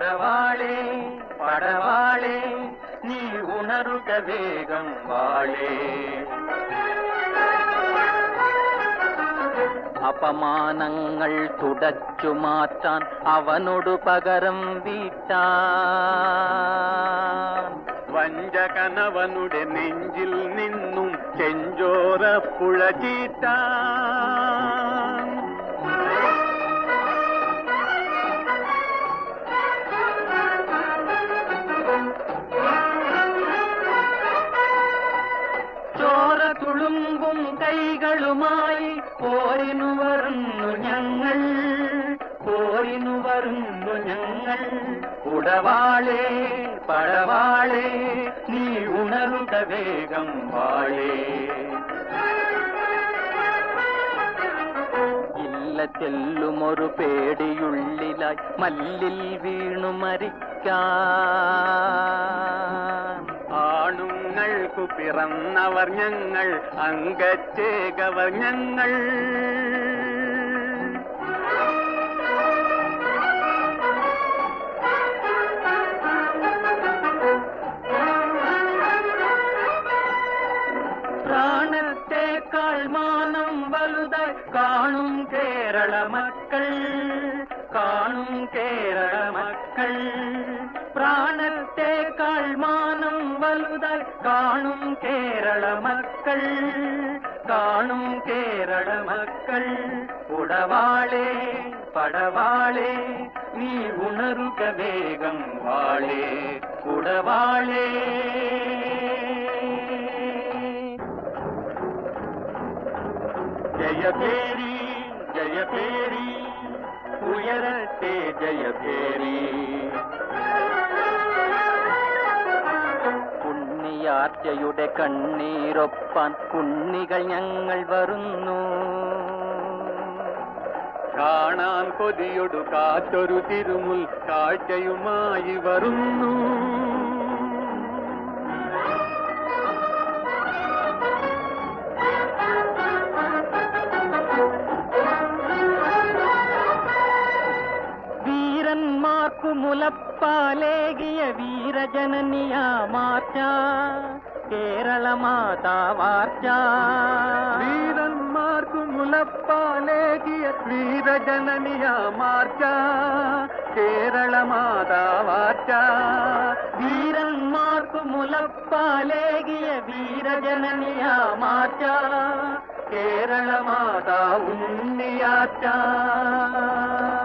പടവാളേ പടവാളേ നീ ഉണരുക വേഗം വാളേ. അപമാനങ്ങൾ തുടച്ചു മാറ്റാൻ അവനോടു പകരം വീട്ടാൻ വഞ്ചകനവനുടെ നെഞ്ചിൽ നിന്നും ചെഞ്ചോരപ്പുഴ ചീറ്റാൻ. ചോര തുളുമ്പും കൈകളുമായി പോരിനു വരുന്നു ഞങ്ങൾ, പോരിനു വരുന്നു ഞങ്ങൾ. ഉടവാളേ പടവാളേ നീ ഉണരുക വേഗം വാളേ. ഇല്ല ചെല്ലുമൊരു പേടിയുള്ളിലായി മല്ലിൽ വീണു മരിക്കാൻ. ആണുങ്ങൾക്കു പിറന്നവർ ഞങ്ങൾ, അംഗച്ചേകവർ ഞങ്ങൾ. പ്രാണത്തേക്കാൾ മാനം വലുതായി കാണും കേരള മക്കൾ, കാണും കേരള മക്കൾ. പ്രാണത്തേക്കാൾ മാനം വലുതായി കാണും കേരള മക്കൾ, കാണും കേരള മക്കൾ. ഉടവാളേ പടവാളേ നീ ഉണരുക വേഗം വാളേ. ഉടവാളേ ജയഭേരി ജയഭേരി ഉയരട്ടെ ജയഭേരി. പുണ്യാർച്ചയുടെ കണ്ണീരൊപ്പാൻ കുന്നികൾ ഞങ്ങൾ വരുന്നു. കാണാൻ കൊതിയൊടു കാറ്റൊരു തിരുമുൽ കാഴ്ചയുമായി വരുന്നു. വീരന്മാർക്കു മുലപ്പാലേകിയ വീരജനനിയാ മാർച്ച, കേരള മാതാവാർച്ച. വീരന്മാർക്കു മുലപ്പാലേകിയ വീരജനനിയാ മാർച്ച, കേരള മാതാവാർച്ച. വീരന്മാർക്കു മുലപ്പാലേകിയ വീരജനനിയാ മാർച്ച, കേരള മാതാ ഉണ്ണിയാർച്ച.